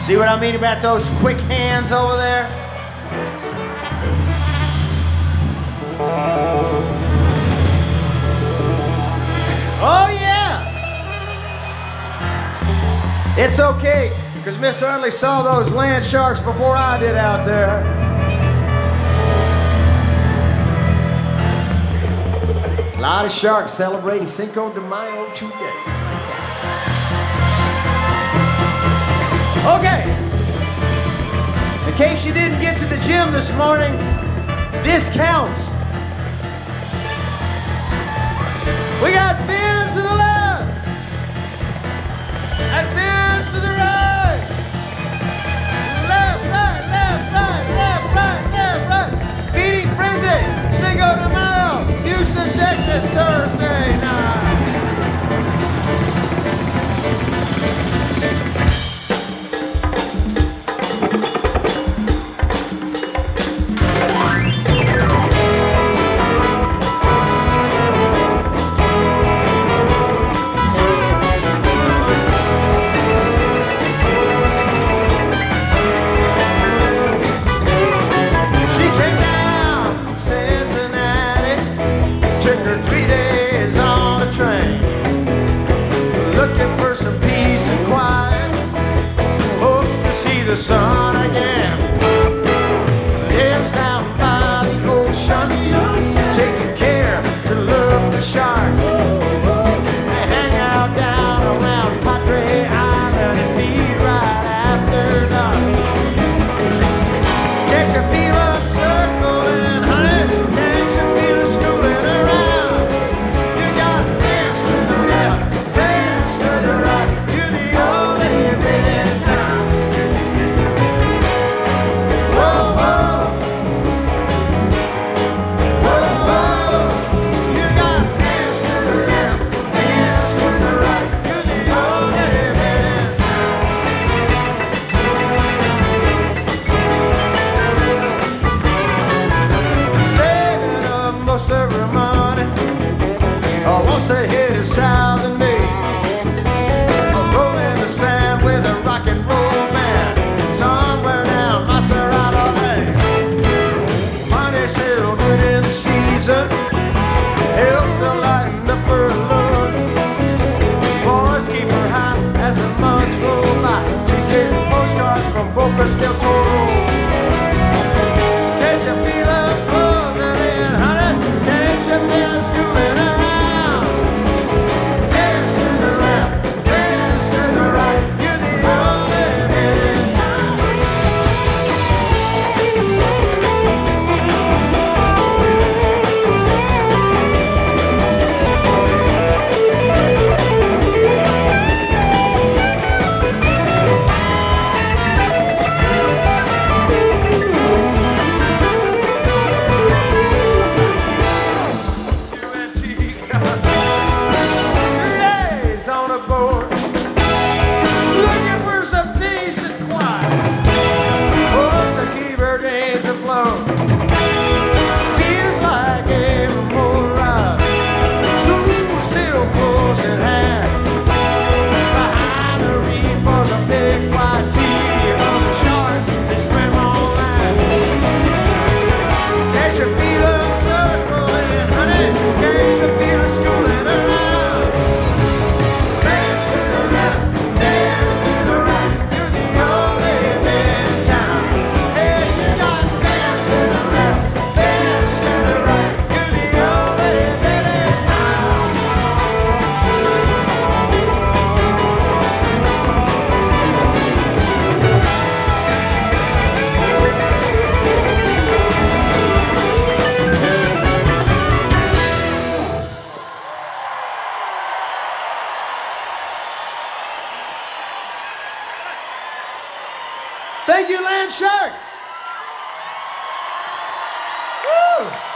See what I mean about those quick hands over there? Oh yeah! It's okay, because Mr. Utley saw those land sharks before I did out there. A lot of sharks celebrating Cinco de Mayo today. Okay, in case you didn't get to the gym this morning, this counts. We got fins to the left and fins to the right. Left, right, left, right, left, right, left, right. Feeding Frenzy, Cinco de Mayo, Houston, Texas, Thursday night. Some peace and quiet, hopes to see the sun again. Lives down by the ocean, taking care to look the shark. They hang out down around Padre Island and meet right after dark. Can't you feel them circling, honey? Can't you feel it schooling around? You got hands to the left, hands to the right. You're the only bit in town. Whoa, whoa. Whoa, whoa. You got hands to the left, hands to the right. You're the only bit in town. Saving up most of her money, wants to hit it south and me. Rolling the sand with a rock and roll band somewhere down Maserati Lane. Money's still good in season, helps to lighten up her load. Boys keep her high as the months roll by. She's getting postcards from Bocas del Toro. Can't you feel her closing in, honey? Can't you feel her schooling around? Hands to the left, hands to the right. You're the only bit in town. Days on a board, looking for some peace and quiet. Hopes to keep her days afloat. Feels like every more ride. School still close at hand. Behind the reef for the big white TV on the shark is swim on land. Can't you feel them circling, honey? Can't you feel her schooling around? Hands to the left, hands to the right. You're the only bit in town. Hey, you got hands to the left, hands to the right. You're the only bit in town. Thank you, Land Sharks. Woo!